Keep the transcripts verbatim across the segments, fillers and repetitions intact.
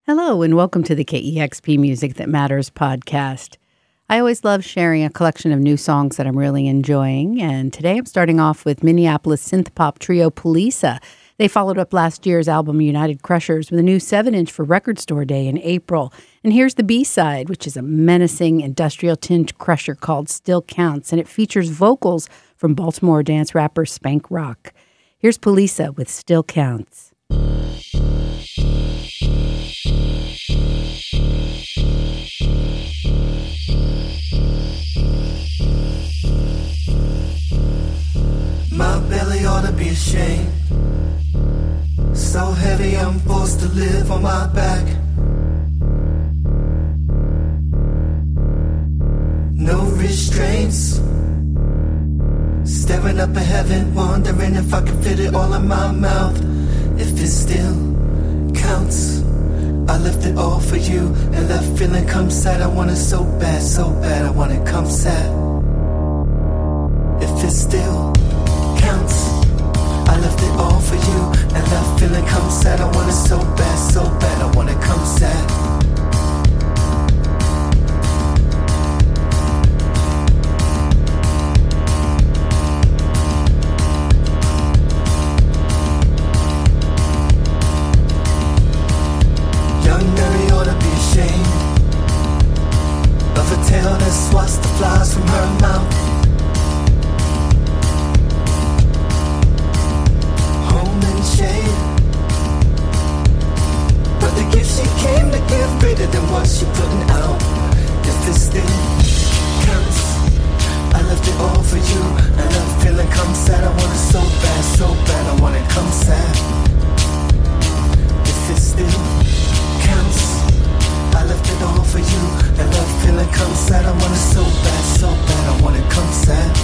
Hello, and welcome to the K E X P Music That Matters podcast. I always love sharing a collection of new songs that I'm really enjoying, and today I'm starting off with Minneapolis synth-pop trio Poliça. They followed up last year's album United Crushers with a new seven inch for Record Store Day in April. And here's the B-side, which is a menacing industrial-tinged crusher called Still Counts, and it features vocals from Baltimore dance rapper Spank Rock. Here's Poliça with Still Counts. My belly ought to be ashamed. So heavy I'm forced to live on my back. No restraints. Staring up at heaven, wondering if I can fit it all in my mouth. If it still counts. I left it all for you, and that feeling comes sad. I want it so bad, so bad, I want it come sad. If it still counts, I left it all for you, and that feeling comes sad. I want it so bad, so bad, I want it come sad. Young Mary ought to be ashamed of a tale that swats the flies from her mouth. But the gift she came to give greater than what she putting out. If it still counts, I left it all for you, and that feeling comes sad. I want it so bad, so bad, I want it come sad. If it still counts, I left it all for you, and that feeling comes sad. I want it so bad, so bad, I want it come sad.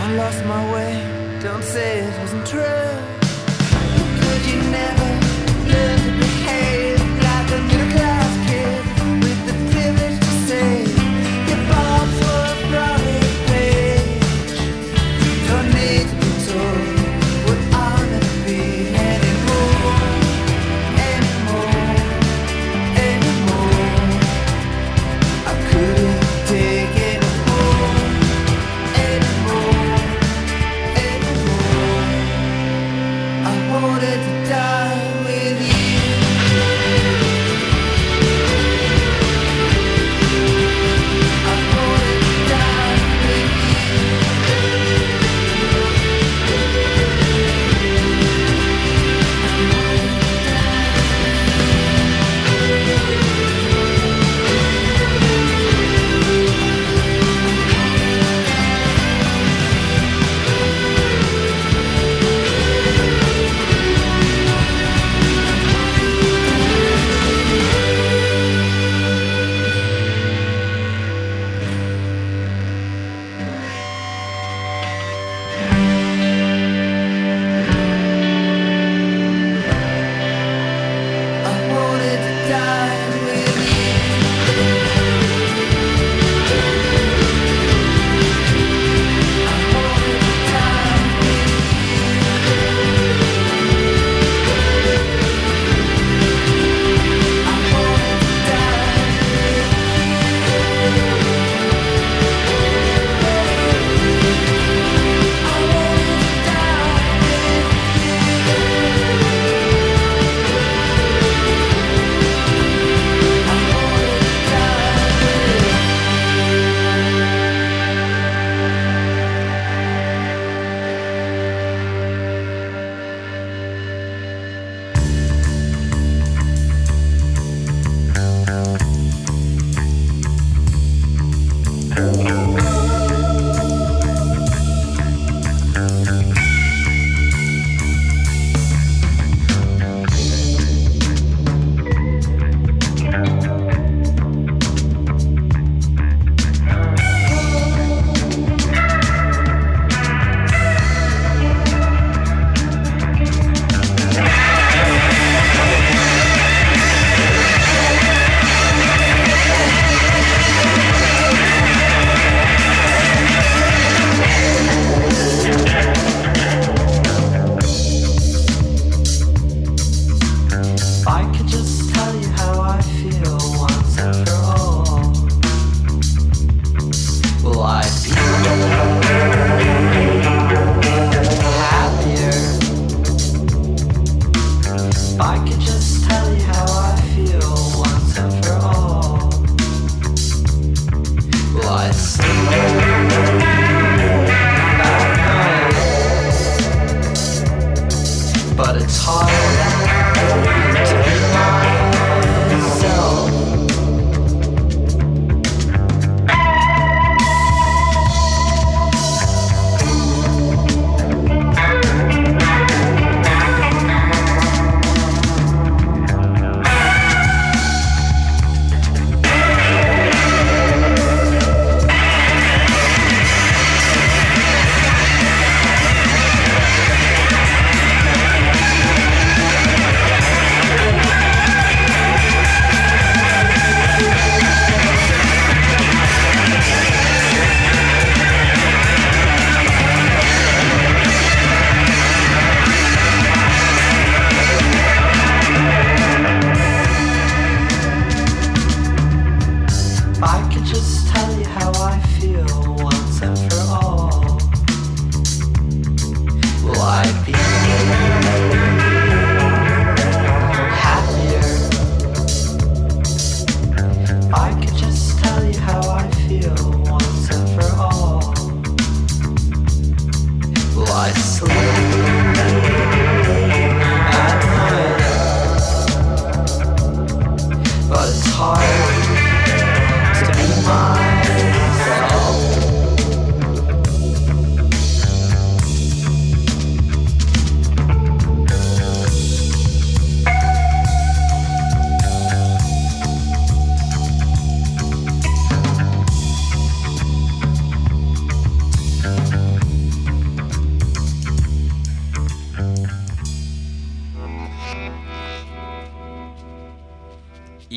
I lost my way, don't say it wasn't true. Could you never learn to behave like a middle class kid with the privilege to say you're born for a Broadway page? Don't need to be told what I'll never be anymore, anymore, anymore. I couldn't take it anymore, anymore, anymore. I wanted to die with you.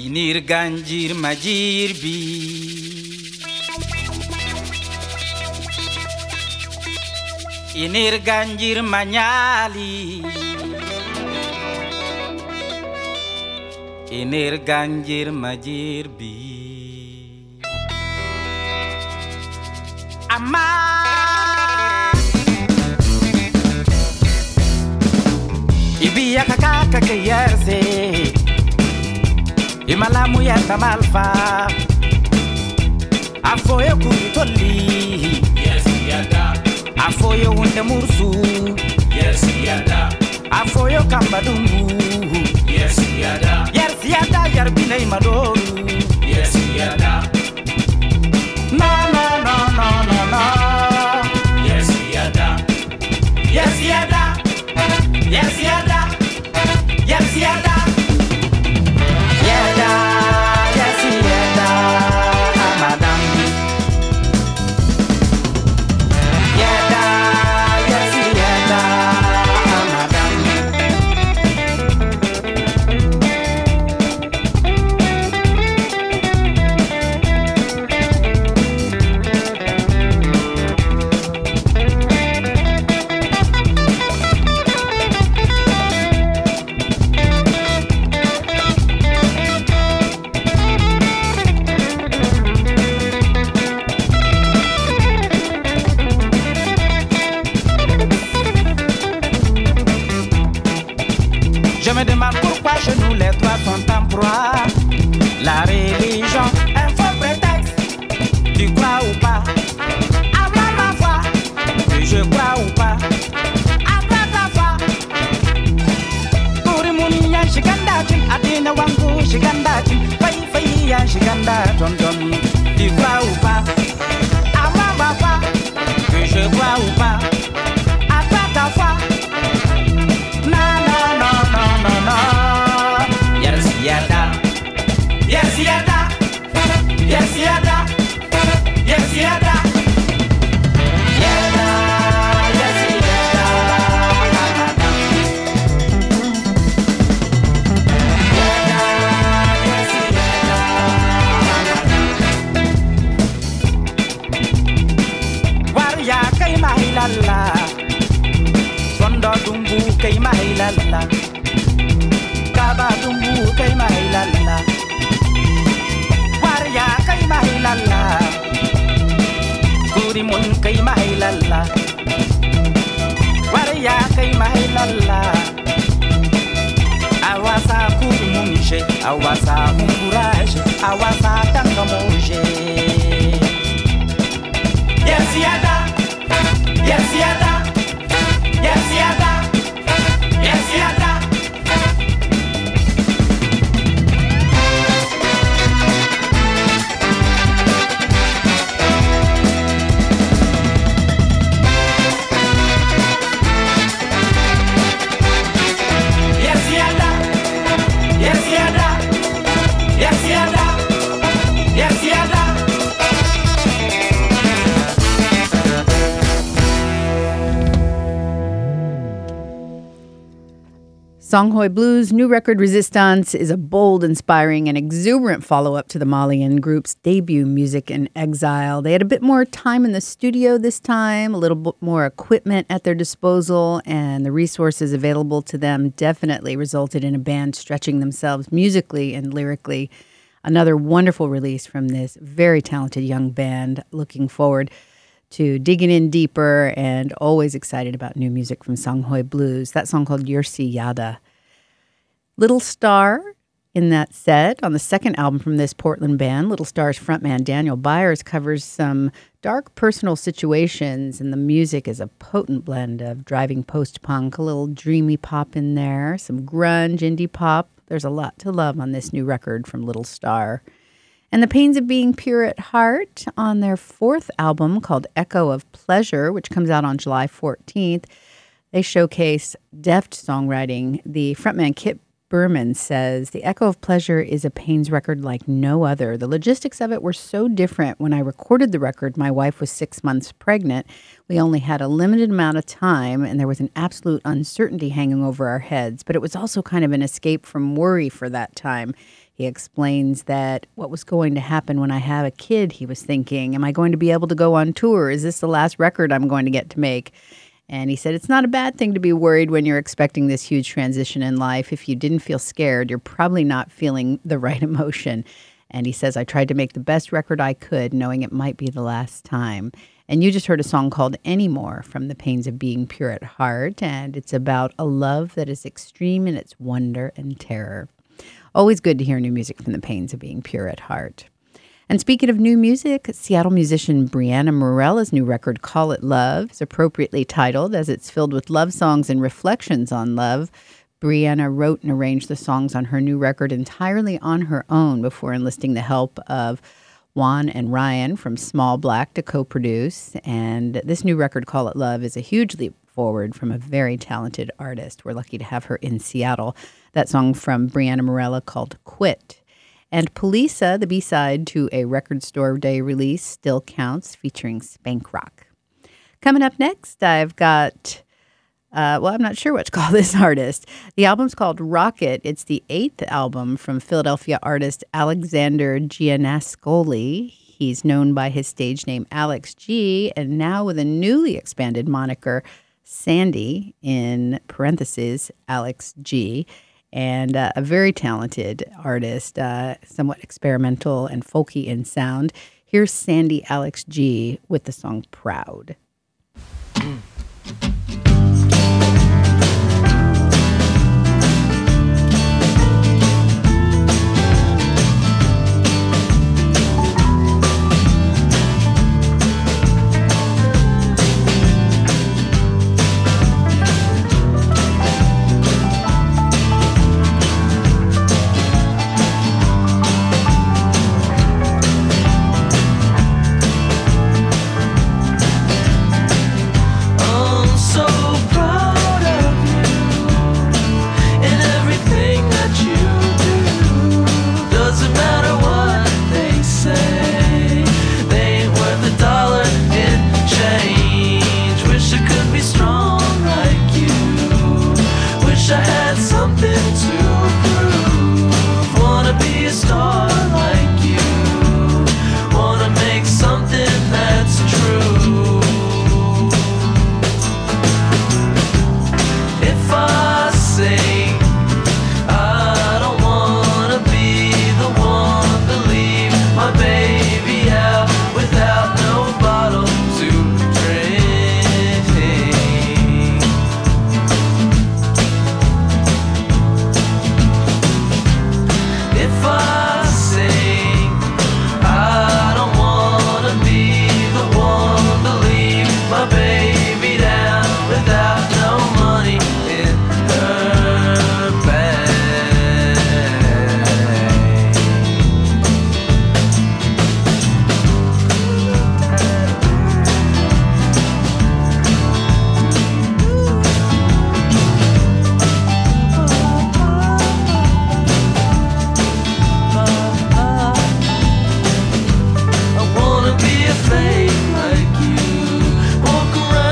Inir ganjir majir bi Inir ganjir manyali Inir ganjir majir bi Ama Ibiya kakaka kayarse Imalamu ya tamalfa Afoye kuitoli Yes, yada. Afoye hunde mursu Yes, yada. Afoye kambadungu Yes, yada. Yes, yada, yarbine imadoru Yes, yada. No, no, no, no, no, no Yes, yada. Yes, yada Yes, yada Yes, yada Yada, yes, yada Madam Yada, yes, yada Madam Je me demande pourquoi chez nous les droits sont en proie. La religion, un faux prétexte. Tu crois ou pas? À moi ma foi. Que je crois ou pas? À toi ta foi. Kuri muniya shigandachin, adina wangu shigandachin, fai fai ya shiganda don don. Tu crois ou pas? À moi ma foi. Que je crois ou pas? À toi ta foi. Na na na na na na. Yes yada. Yes yada. Yes yada. Yes yada. Yada. Yes yada. Yada. Yes yada. Warya kay mahilala. Kondo dumbu kay mahilala. Kaba dumbu kay mahilala. Warya kay mahilala. Kurimun kay mahilala. Warya kay mahilala. Awasa kurimunje, awasa kumburaje, awasa tangamuje. Yes yada. Yes yada. Yes, yada. Yes, yada. Yes, yada. Yes, yada. Yes, yada. Yes, yada. Songhoy Blues' new record Resistance is a bold, inspiring, and exuberant follow-up to the Malian group's debut, Music in Exile. They had a bit more time in the studio this time, a little bit more equipment at their disposal, and the resources available to them definitely resulted in a band stretching themselves musically and lyrically. Another wonderful release from this very talented young band. Looking forward to digging in deeper and always excited about new music from Songhoy Blues. That song called Yersi Yada. Little Star in that set on the second album from this Portland band. Little Star's frontman Daniel Byers covers some dark personal situations, and the music is a potent blend of driving post-punk, a little dreamy pop in there, some grunge, indie pop. There's a lot to love on this new record from Little Star. And The Pains of Being Pure at Heart on their fourth album called Echo of Pleasure, which comes out on July fourteenth. They showcase deft songwriting. The frontman Kit Berman says, "The Echo of Pleasure is a Pains record like no other. The logistics of it were so different. When I recorded the record, my wife was six months pregnant. We only had a limited amount of time, and there was an absolute uncertainty hanging over our heads. But it was also kind of an escape from worry for that time." He He explains that what was going to happen when I have a kid, he was thinking, am I going to be able to go on tour? Is this the last record I'm going to get to make? And he said, it's not a bad thing to be worried when you're expecting this huge transition in life. If you didn't feel scared, you're probably not feeling the right emotion. And he says, I tried to make the best record I could, knowing it might be the last time. And you just heard a song called Anymore from The Pains of Being Pure at Heart. And it's about a love that is extreme in its wonder and terror. Always good to hear new music from The Pains of Being Pure at Heart. And speaking of new music, Seattle musician Brianna Morella's new record, Call It Love, is appropriately titled as it's filled with love songs and reflections on love. Brianna wrote and arranged the songs on her new record entirely on her own before enlisting the help of Juan and Ryan from Small Black to co-produce. And this new record, Call It Love, is a huge leap forward from a very talented artist. We're lucky to have her in Seattle. That song from Brianna Morella called Quit. And Polisa, the B-side to a Record Store Day release, Still Counts, featuring Spank Rock. Coming up next, I've got, uh, well, I'm not sure what to call this artist. The album's called Rocket. It's the eighth album from Philadelphia artist Alexander Giannascoli. He's known by his stage name Alex G, and now with a newly expanded moniker, Sandy, in parentheses, Alex G, and uh, a very talented artist, uh, somewhat experimental and folky in sound. Here's Sandy Alex G with the song Proud. Mm. Walk around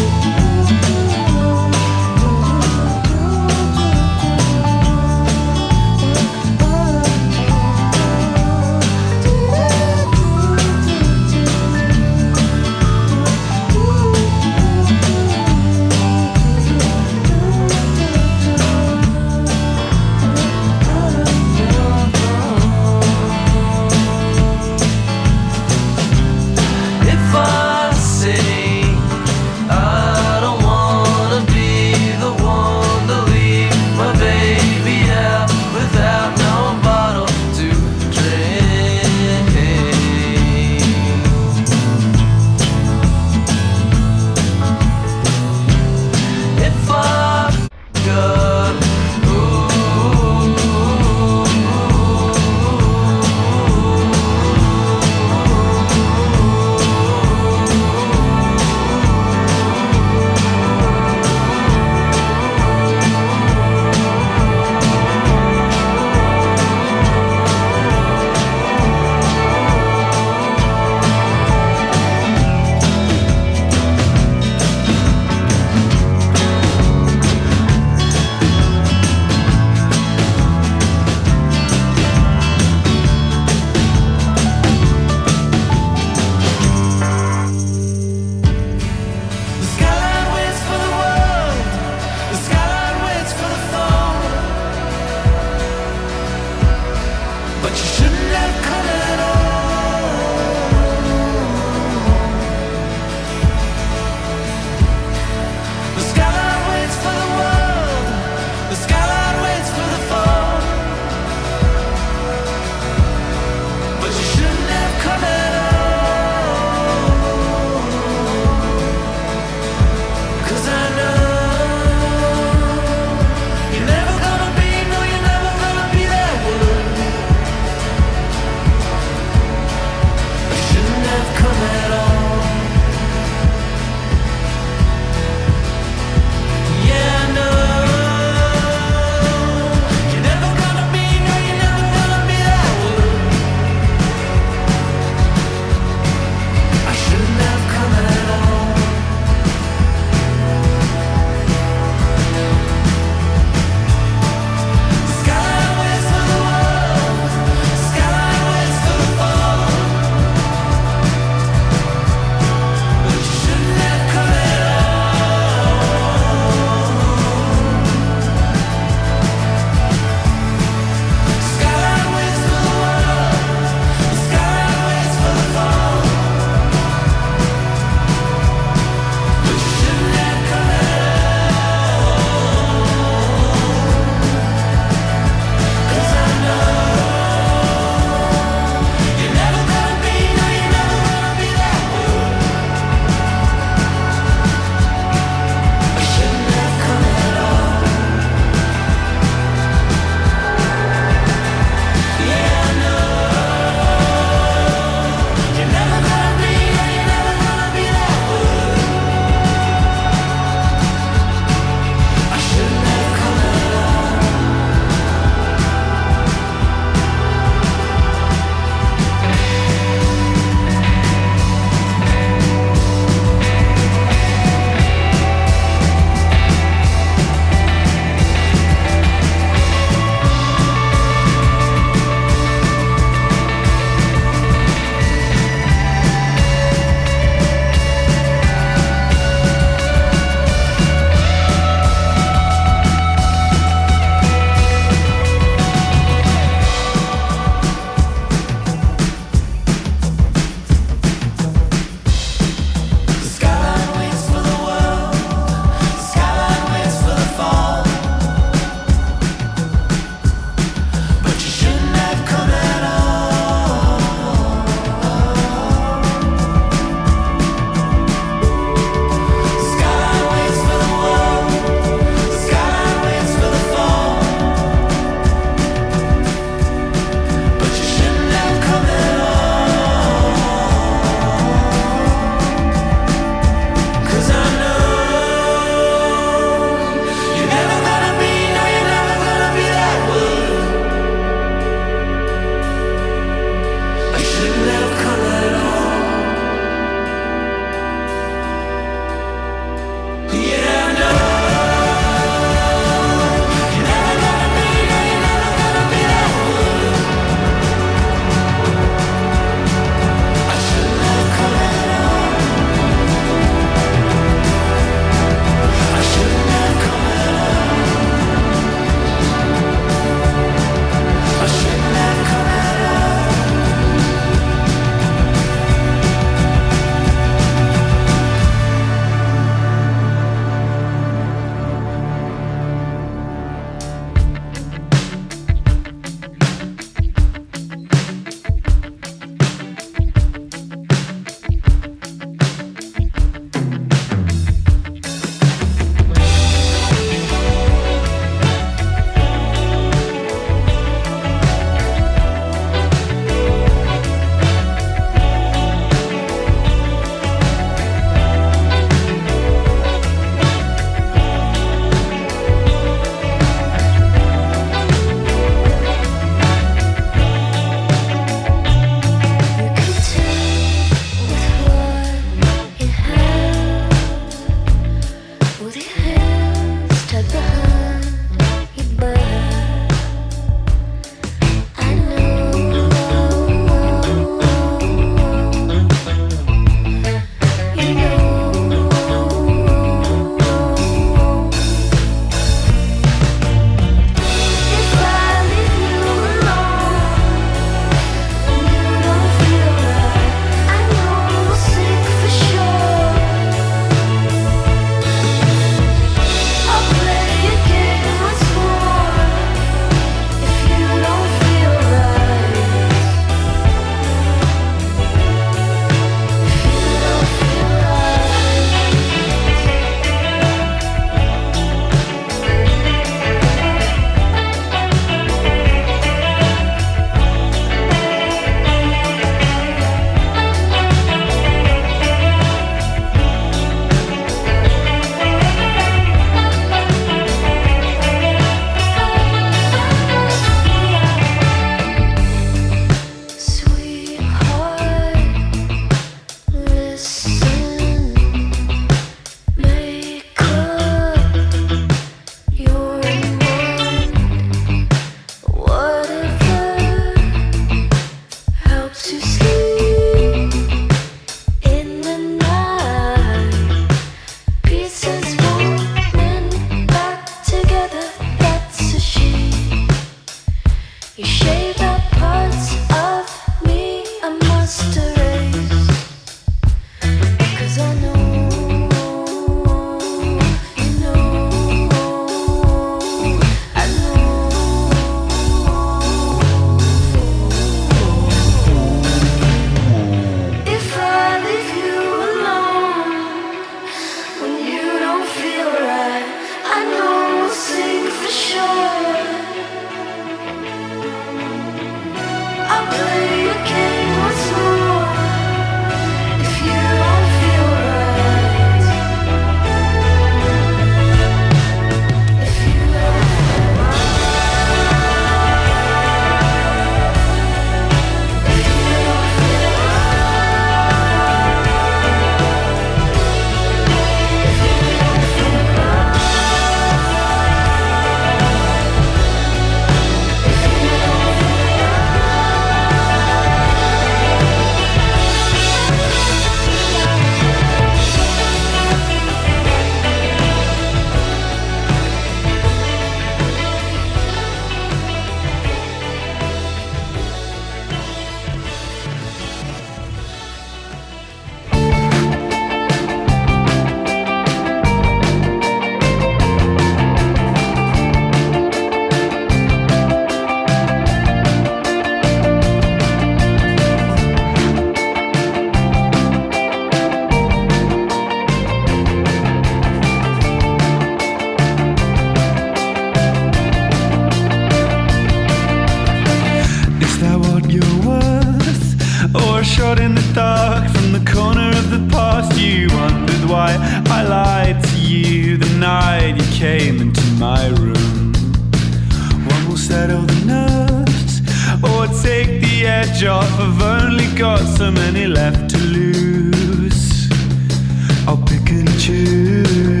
edge off. I've only got so many left to lose. I'll pick and choose.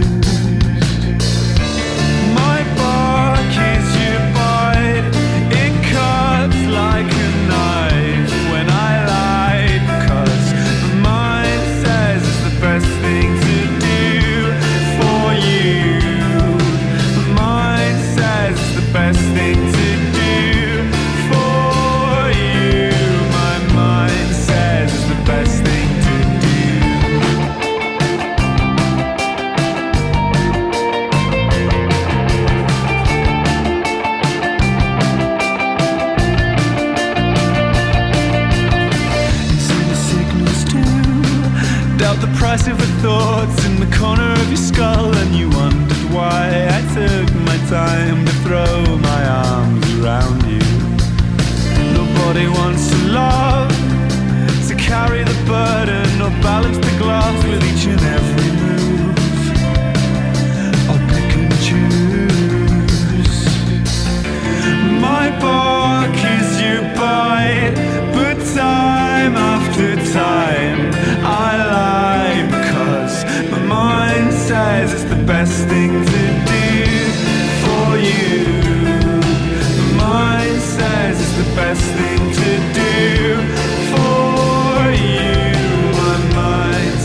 My bark is your bite. It cuts like a knife when I lie, because my mind says it's the best thing to do for you. My mind says it's the best thing to do for you. My mind says it's the best thing to do. And so the signals too. Doubt the price of the thoughts in the corner of your skull, and you wondered why I took my time to throw my arms around you. Nobody wants to love, to carry the burden or balance the glass with each and every move. I'll pick and choose. My bark is your bite, but time after time I lie, because my mind says it's the best thing to do for you. My mind says it's the best thing to do for you. My mind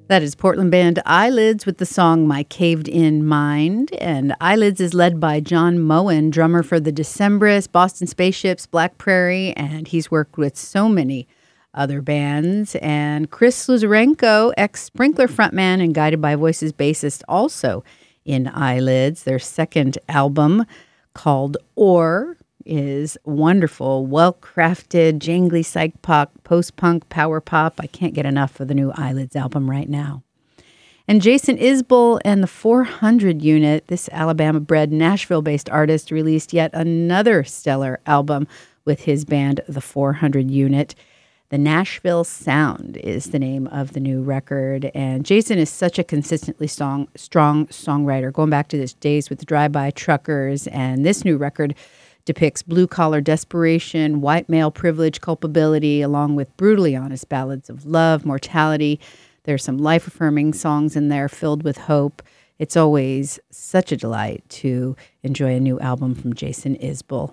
That is Portland band Eyelids with the song My Caved In Mind. And Eyelids is led by John Moen, drummer for the Decemberists, Boston Spaceships, Black Prairie, and he's worked with so many other bands. And Chris Sluzarenko, ex-Sprinkler frontman and Guided by Voices bassist, also in Eyelids. Their second album, called Ore, is wonderful, well-crafted, jangly psych pop, post-punk, power pop. I can't get enough of the new Eyelids album right now. And Jason Isbell and the four hundred Unit, this Alabama-bred, Nashville-based artist, released yet another stellar album with his band, the four hundred Unit. The Nashville Sound is the name of the new record. And Jason is such a consistently song, strong songwriter, going back to his days with the Drive-By Truckers. And this new record depicts blue-collar desperation, white male privilege, culpability, along with brutally honest ballads of love, mortality. There's some life-affirming songs in there filled with hope. It's always such a delight to enjoy a new album from Jason Isbell.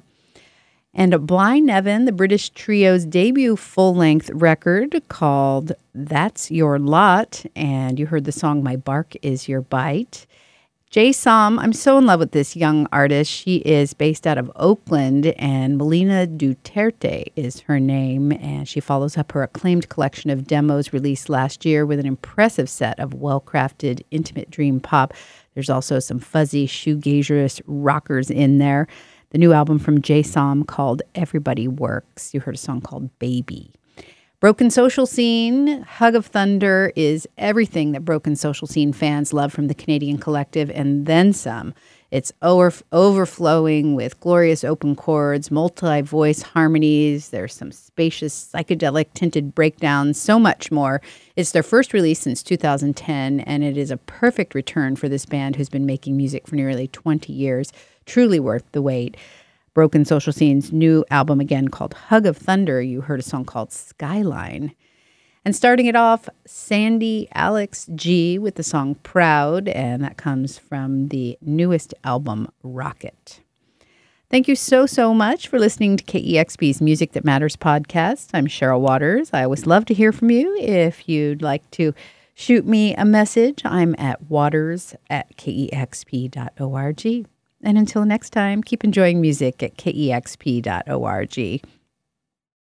And Blind Nevin, the British trio's debut full-length record called That's Your Lot, and you heard the song My Bark Is Your Bite. Jay Som, I'm so in love with this young artist. She is based out of Oakland, and Melina Duterte is her name, and she follows up her acclaimed collection of demos released last year with an impressive set of well-crafted, intimate dream pop. There's also some fuzzy, shoegazerous rockers in there. The new album from Jay Som called Everybody Works. You heard a song called Baby. Broken Social Scene, Hug of Thunder is everything that Broken Social Scene fans love from the Canadian collective, and then some. It's over, overflowing with glorious open chords, multi-voice harmonies. There's some spacious, psychedelic tinted breakdowns, so much more. It's their first release since two thousand ten, and it is a perfect return for this band who's been making music for nearly twenty years. Truly worth the wait. Broken Social Scene's new album, again, called Hug of Thunder. You heard a song called Skyline. And starting it off, Sandy Alex G with the song Proud, and that comes from the newest album, Rocket. Thank you so, so much for listening to K E X P's Music That Matters podcast. I'm Cheryl Waters. I always love to hear from you. If you'd like to shoot me a message, I'm at waters at K E X P dot org. And until next time, keep enjoying music at K E X P dot org.